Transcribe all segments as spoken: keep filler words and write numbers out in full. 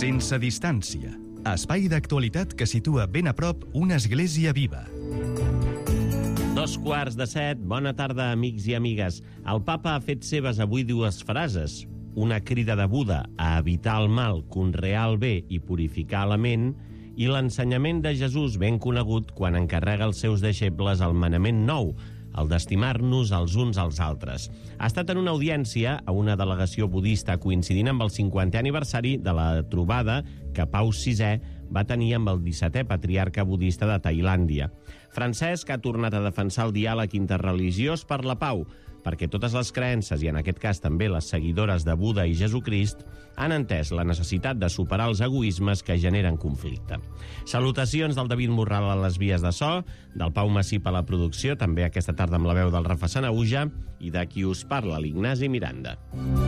Sense distància. Espai d'actualitat que situa ben a prop una església viva. Dos quarts de set. Bona tarda, amics i amigues. El papa ha fet seves avui dues frases. Una crida de Buda a evitar el mal, conrear el bé i purificar la ment, i l'ensenyament de Jesús ben conegut quan encarrega als seus deixebles el manament nou, el d'estimar-nos els uns als altres. Ha estat en una audiència a una delegació budista coincidint amb el cinquantè aniversari de la trobada que Pau sisè va tenir amb el dissetè patriarca budista de Tailàndia. Francesc ha tornat a defensar el diàleg interreligiós per la pau, perquè totes les creences, i en aquest cas també les seguidores de Buda i Jesucrist, han entès la necessitat de superar els egoismes que generen conflicte. Salutacions del David Morral a les vies de so, del Pau Massip a la producció, també aquesta tarda amb la veu del Rafa Sanauja, i de qui us parla, l'Ignasi Miranda.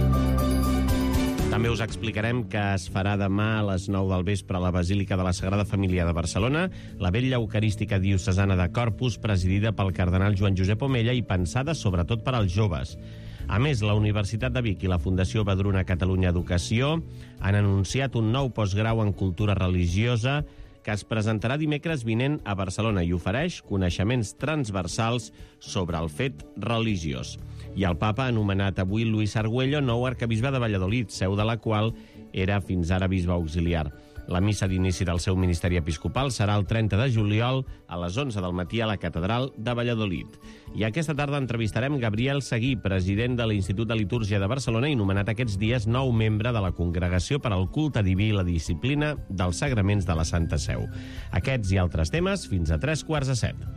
També us explicarem que es farà demà a les nou del vespre a la Basílica de la Sagrada Família de Barcelona la vetlla eucarística diocesana de Corpus, presidida pel cardenal Joan Josep Omella i pensada sobretot per als joves. A més, la Universitat de Vic i la Fundació Badruna Catalunya Educació han anunciat un nou postgrau en cultura religiosa que es presentarà dimecres vinent a Barcelona i ofereix coneixements transversals sobre el fet religiós. I el papa ha anomenat avui Luis Argüello nou arquebisbe de Valladolid, seu de la qual era fins ara bisbe auxiliar. La missa d'inici del seu ministeri episcopal serà el trenta de juliol a les onze del matí a la Catedral de Valladolid. I aquesta tarda entrevistarem Gabriel Seguí, president de l'Institut de Litúrgia de Barcelona i nomenat aquests dies nou membre de la Congregació per al Culte Diví i la Disciplina dels Sagraments de la Santa Seu. Aquests i altres temes fins a tres quarts de set.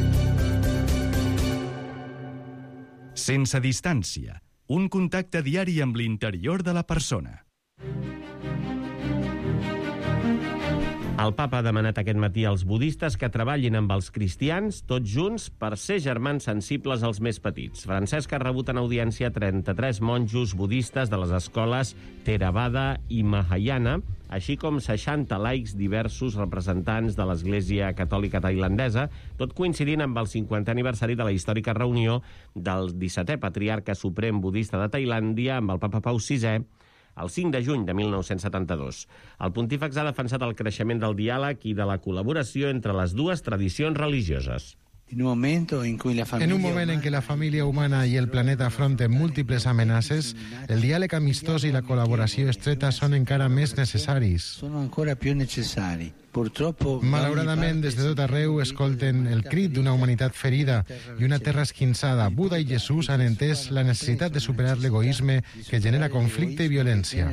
Sense distància. Un contacte diari amb l'interior de la persona. El papa ha demanat aquest matí als budistes que treballin amb els cristians, tots junts, per ser germans sensibles als més petits. Francesc ha rebut en audiència trenta-tres monjos budistes de les escoles Theravada i Mahayana, així com seixanta laics diversos representants de l'Església Catòlica Tailandesa, tot coincidint amb el cinquantè aniversari de la històrica reunió del dissetè patriarca suprem budista de Tailàndia amb el papa Pau sisè, el cinc de juny de mil nou-cents setanta-dos. El pontífex ha defensat el creixement del diàleg i de la col·laboració entre les dues tradicions religioses. En un moment en què la família humana i el planeta afronten múltiples amenaces, el diàleg amistós i la col·laboració estreta són encara més necessaris. Malauradament, des de tot arreu escolten el crit d'una humanitat ferida i una terra esquinçada. Buda i Jesús han entès la necessitat de superar l'egoisme que genera conflicte i violència.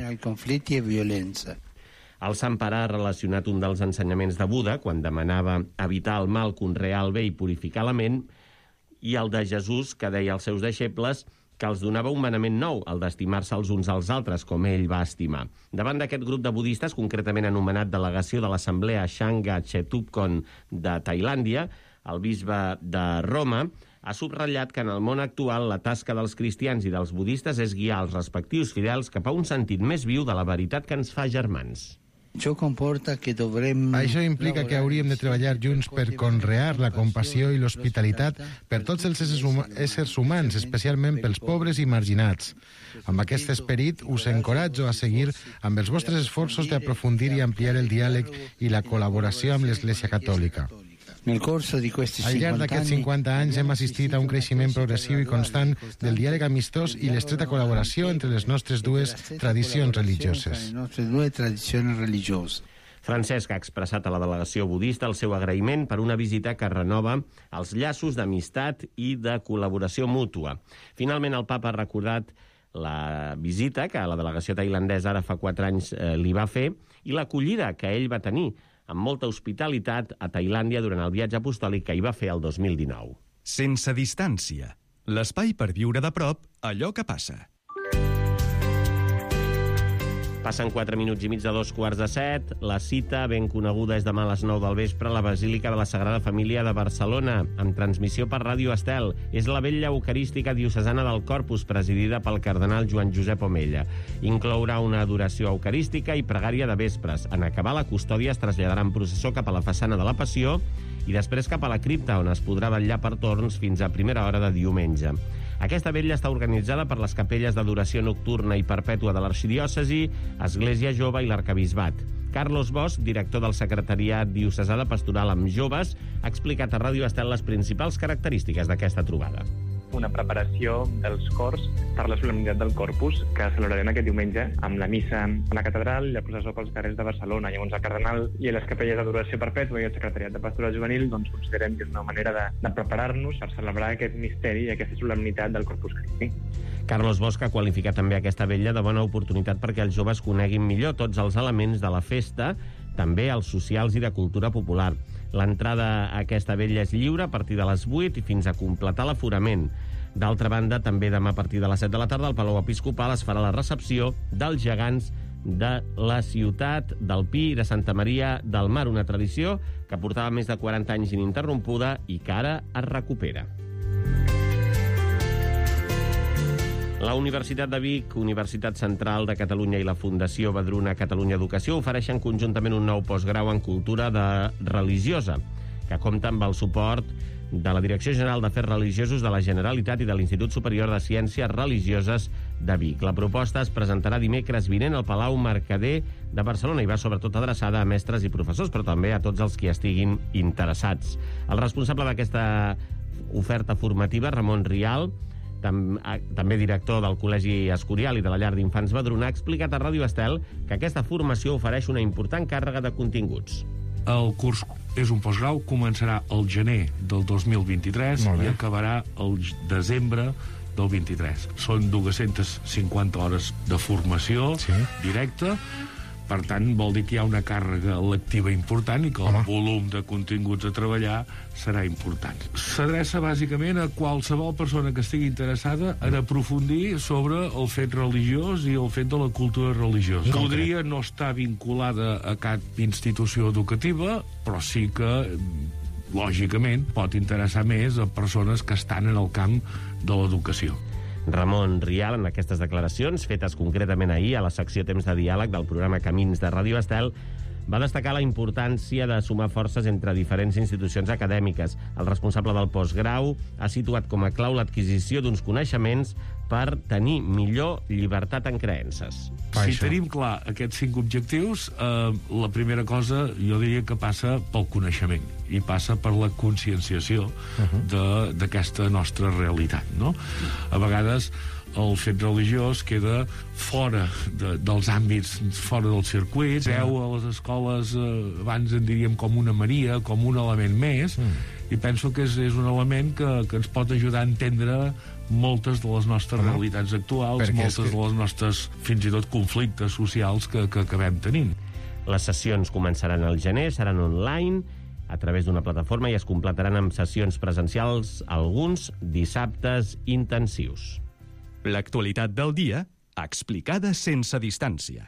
El Sant Pare ha relacionat un dels ensenyaments de Buda, quan demanava evitar el mal, conrear el bé i purificar la ment, i el de Jesús, que deia als seus deixebles que els donava un manament nou, el d'estimar-se els uns als altres, com ell va estimar. Davant d'aquest grup de budistes, concretament anomenat Delegació de l'Assemblea Shanga Chetupkon de Tailàndia, el bisbe de Roma ha subratllat que en el món actual la tasca dels cristians i dels budistes és guiar els respectius fidels cap a un sentit més viu de la veritat que ens fa germans. Això implica que hauríem de treballar junts per conrear la compassió i l'hospitalitat per tots els éssers, hum éssers humans, especialment pels pobres i marginats. Amb aquest esperit us encoratjo a seguir amb els vostres esforços d'aprofundir i ampliar el diàleg i la col·laboració amb l'Església Catòlica. Al llarg d'aquests cinquanta anys hem assistit a un creixement progressiu i constant del diàleg amistós i l'estreta col·laboració entre les nostres dues tradicions religioses. Francesc ha expressat a la delegació budista el seu agraïment per una visita que renova els llaços d'amistat i de col·laboració mútua. Finalment, el papa ha recordat la visita que la delegació tailandesa ara fa quatre anys eh, li va fer i l'acollida que ell va tenir amb molta hospitalitat a Tailàndia durant el viatge apostòlic que hi va fer el dos mil dinou. Sense distància. L'espai per viure de prop allò que passa. Passen quatre minuts i mig de dos quarts de set. La cita, ben coneguda, és demà a les nou del vespre a la Basílica de la Sagrada Família de Barcelona, amb transmissió per Ràdio Estel. És la vetlla eucarística diocesana del Corpus, presidida pel cardenal Joan Josep Omella. Inclourà una adoració eucarística i pregària de vespres. En acabar, la custòdia es traslladarà en processó cap a la façana de la Passió i després cap a la cripta, on es podrà vetllar per torns fins a primera hora de diumenge. Aquesta vetlla està organitzada per les capelles d'adoració nocturna i perpètua de l'arxidiòcesi, Església Jove i l'Arquebisbat. Carlos Bosch, director del Secretariat Diocesà de Pastoral amb Joves, ha explicat a Ràdio Estel les principals característiques d'aquesta trobada. Una preparació dels cors per la solemnitat del Corpus, que celebrarem aquest diumenge amb la missa a la catedral i la processó pels carrers de Barcelona. Llavors, el cardenal i les capelles d'adoració perpètua i el secretariat de pastoral juvenil doncs, considerem que és una manera de, de preparar-nos per celebrar aquest misteri i aquesta solemnitat del Corpus Christi. Carlos Bosch ha qualificat també aquesta vetlla de bona oportunitat perquè els joves coneguin millor tots els elements de la festa, també els socials i de cultura popular. L'entrada a aquesta vetlla és lliure a partir de les vuit i fins a completar l'aforament. D'altra banda, també demà a partir de les set de la tarda al Palau Episcopal es farà la recepció dels gegants de la ciutat del Pi i de Santa Maria del Mar, una tradició que portava més de quaranta anys ininterrompuda i que ara es recupera. La Universitat de Vic, Universitat Central de Catalunya i la Fundació Badruna Catalunya Educació ofereixen conjuntament un nou postgrau en cultura de religiosa, que compta amb el suport de la Direcció General d'Afers Religiosos de la Generalitat i de l'Institut Superior de Ciències Religioses de Vic. La proposta es presentarà dimecres vinent al Palau Mercader de Barcelona i va sobretot adreçada a mestres i professors, però també a tots els que estiguin interessats. El responsable d'aquesta oferta formativa, Ramon Rial, també director del Col·legi Escorial i de la Llar d'Infants Badruna, ha explicat a Ràdio Estel que aquesta formació ofereix una important càrrega de continguts. El curs és un postgrau, començarà el gener del dos mil vint-i-tres i acabarà el desembre del vint-i-tres. Són dues-centes cinquanta hores de formació sí. directa. Per tant, vol dir que hi ha una càrrega lectiva important i que el Home. volum de continguts a treballar serà important. S'adreça bàsicament a qualsevol persona que estigui interessada en aprofundir sobre el fet religiós i el fet de la cultura religiosa. Podria no estar vinculada a cap institució educativa, però sí que, lògicament, pot interessar més a persones que estan en el camp de l'educació. Ramon Rial, en aquestes declaracions, fetes concretament ahir a la secció Temps de Diàleg del programa Camins de Ràdio Estel, va destacar la importància de sumar forces entre diferents institucions acadèmiques. El responsable del postgrau ha situat com a clau l'adquisició d'uns coneixements per tenir millor llibertat en creences. Si tenim clar aquests cinc objectius, eh, la primera cosa jo diria que passa pel coneixement i passa per la conscienciació uh-huh. d'aquesta nostra realitat, no? A vegades el fet religiós queda fora de, dels àmbits, fora dels circuits. Veu a les escoles, eh, abans en diríem com una Maria, com un element més, mm. i penso que és, és un element que, que ens pot ajudar a entendre moltes de les nostres no. realitats actuals, Perquè moltes que... de les nostres, fins i tot, conflictes socials que, que acabem tenint. Les sessions començaran al gener, seran online, a través d'una plataforma i es completaran amb sessions presencials, alguns dissabtes intensius. L'actualitat del dia, explicada sense distància.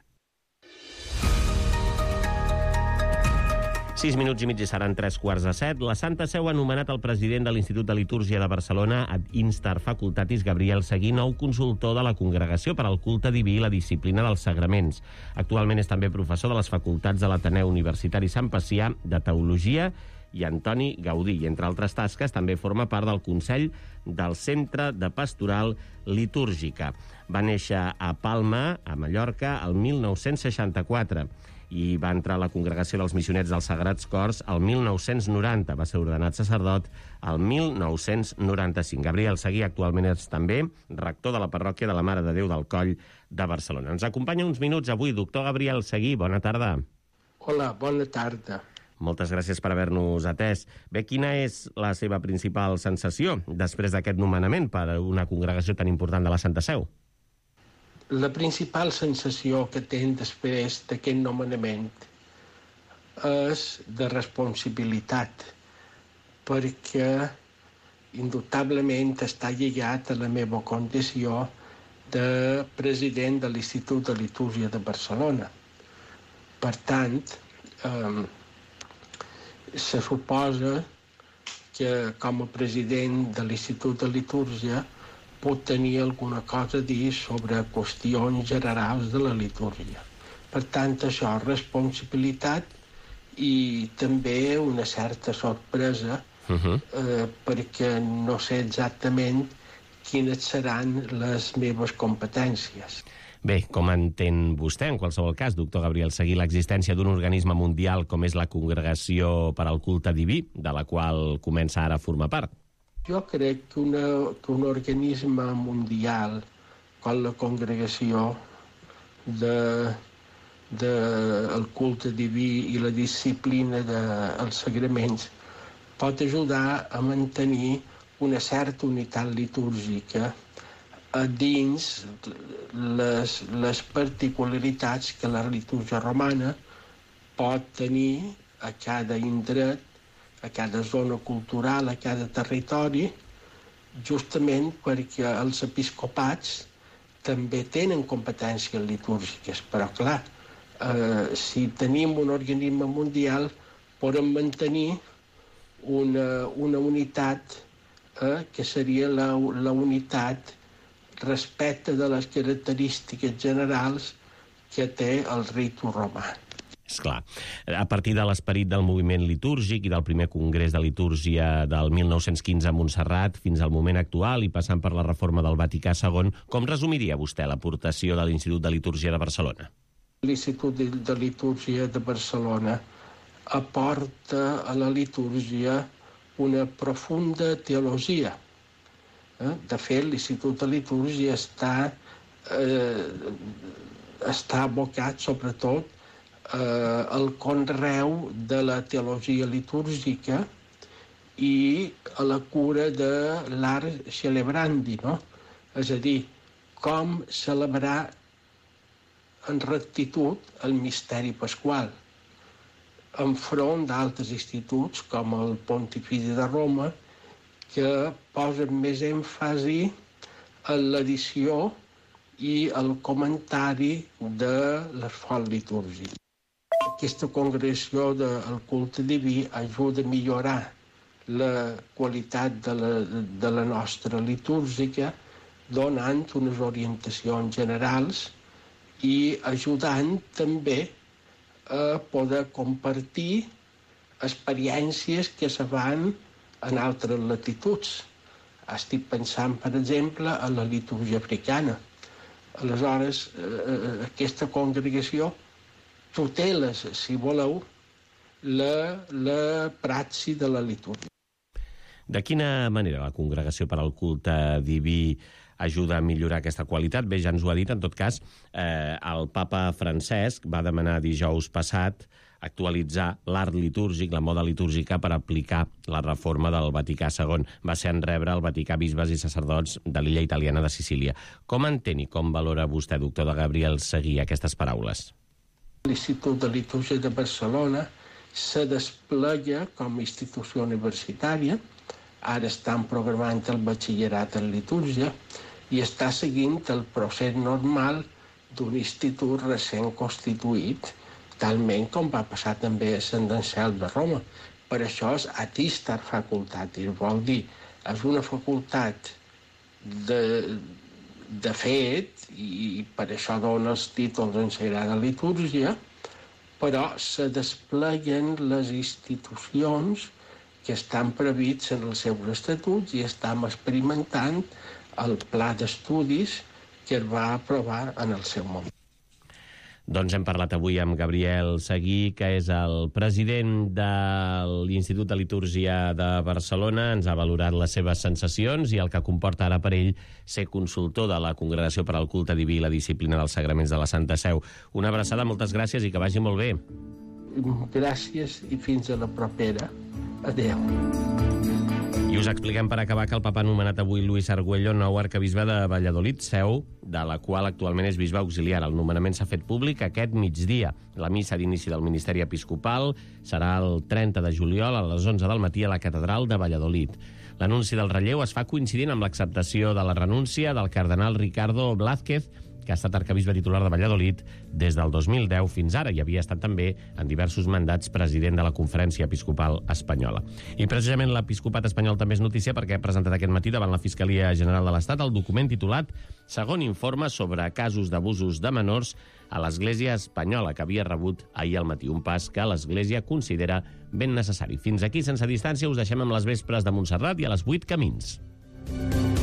Sis minuts i mig i seran tres quarts de set. La Santa Seu ha nomenat el president de l'Institut de Litúrgia de Barcelona, ad instar facultatis, Gabriel Seguí, nou consultor de la Congregació per al Culte Diví i la disciplina dels sagraments. Actualment és també professor de les facultats de l'Ateneu Universitari Sant Pacià de Teologia i Antoni Gaudí, i entre altres tasques també forma part del Consell del Centre de Pastoral Litúrgica. Va néixer a Palma, a Mallorca, el mil nou-cents seixanta-quatre i va entrar a la Congregació dels Missionets dels Sagrats Cors el mil nou-cents noranta. Va ser ordenat sacerdot el mil nou-cents noranta-cinc. Gabriel Seguí actualment és també rector de la parròquia de la Mare de Déu del Coll de Barcelona. Ens acompanya uns minuts avui. Doctor Gabriel Seguí, bona tarda. Hola, bona tarda. Moltes gràcies per haver-nos atès. Bé, quina és la seva principal sensació després d'aquest nomenament per a una congregació tan important de la Santa Seu? La principal sensació que tinc després d'aquest nomenament és de responsabilitat, perquè indubtablement està lligat a la meva condició de president de l'Institut de Litúrgia de Barcelona. Per tant, eh, se suposa que com a president de l'Institut de Litúrgia pot tenir alguna cosa a dir sobre qüestions generals de la litúrgia. Per tant, això és responsabilitat i també una certa sorpresa, uh-huh. eh, perquè no sé exactament quines seran les meves competències. Bé, com entén vostè, en qualsevol cas, doctor Gabriel Seguí, l'existència d'un organisme mundial com és la Congregació per al Culte Diví, de la qual comença ara a formar part? Jo crec que, una, que un organisme mundial com la Congregació de, de el culte diví i la disciplina dels sagraments pot ajudar a mantenir una certa unitat litúrgica dins les, les particularitats que la litúrgia romana pot tenir a cada indret, a cada zona cultural, a cada territori, justament perquè els episcopats també tenen competències litúrgiques. Però, clar, eh, si tenim un organisme mundial, podem mantenir una, una unitat eh, que seria la, la unitat respecte de les característiques generals que té el ritu romà. Esclar, a partir de l'esperit del moviment litúrgic i del primer congrés de litúrgia del mil nou-cents quinze a Montserrat fins al moment actual i passant per la reforma del Vaticà segon, com resumiria vostè l'aportació de l'Institut de Litúrgia de Barcelona? L'Institut de Litúrgia de Barcelona aporta a la litúrgia una profunda teologia. De fet, l'Institut de Litúrgia està, eh, està abocat, sobretot, eh, al conreu de la teologia litúrgica i a la cura de l'art celebrandi, no? És a dir, com celebrar en rectitud el misteri pasqual, enfront d'altres instituts com el Pontifici de Roma, que posen més èmfasi en l'edició i el comentari de l'esforç litúrgic. Aquesta congregació del culte diví ajuda a millorar la qualitat de la, de la nostra litúrgica, donant unes orientacions generals i ajudant també a poder compartir experiències que se van en altres latituds. Estic pensant, per exemple, a la litúrgia africana. Aleshores, eh, aquesta congregació tutela, si voleu, la, la praxi de la litúrgia. De quina manera la Congregació per al Culte Diví ajuda a millorar aquesta qualitat? Bé, ja ens ho ha dit, en tot cas, eh, el papa Francesc va demanar dijous passat actualitzar l'art litúrgic, la moda litúrgica, per aplicar la reforma del Vaticà segon. Va ser en rebre el Vaticà bisbes i sacerdots de l'illa italiana de Sicília. Com entén i com valora vostè, doctor de Gabriel Seguí, aquestes paraules? L'Institut de Litúrgia de Barcelona se desplega com a institució universitària. Ara estan programant el batxillerat en litúrgia i està seguint el procés normal d'un institut recent constituït, talment com va passar també a Sant Ansel de Roma. Per això és atistar facultatis, vol dir, és una facultat de, de fet, i per això dona els títols en Sagrada Litúrgia, però se despleguen les institucions que estan previts en els seus estatuts i estem experimentant el pla d'estudis que es va aprovar en el seu moment. Doncs hem parlat avui amb Gabriel Seguí, que és el president de l'Institut de Litúrgia de Barcelona. Ens ha valorat les seves sensacions i el que comporta ara per ell ser consultor de la Congregació per al Culte Diví i la disciplina dels sagraments de la Santa Seu. Una abraçada, moltes gràcies i que vagi molt bé. Gràcies i fins a la propera. Adéu. I us expliquem per acabar que el papa ha nomenat avui Luis Argüello nou arquebisbe de Valladolid, seu de la qual actualment és bisbe auxiliar. El nomenament s'ha fet públic aquest migdia. La missa d'inici del ministeri episcopal serà el trenta de juliol a les onze del matí a la catedral de Valladolid. L'anunci del relleu es fa coincidint amb l'acceptació de la renúncia del cardenal Ricardo Blázquez, que ha estat arquebisbe titular de Valladolid des del dos mil deu fins ara i havia estat també en diversos mandats president de la Conferència Episcopal Espanyola. I precisament l'Episcopat espanyol també és notícia perquè ha presentat aquest matí davant la Fiscalia General de l'Estat el document titulat Segon informe sobre casos d'abusos de menors a l'Església espanyola, que havia rebut ahir al matí, un pas que l'Església considera ben necessari. Fins aquí, sense distància, us deixem amb les vespres de Montserrat i a les vuit camins.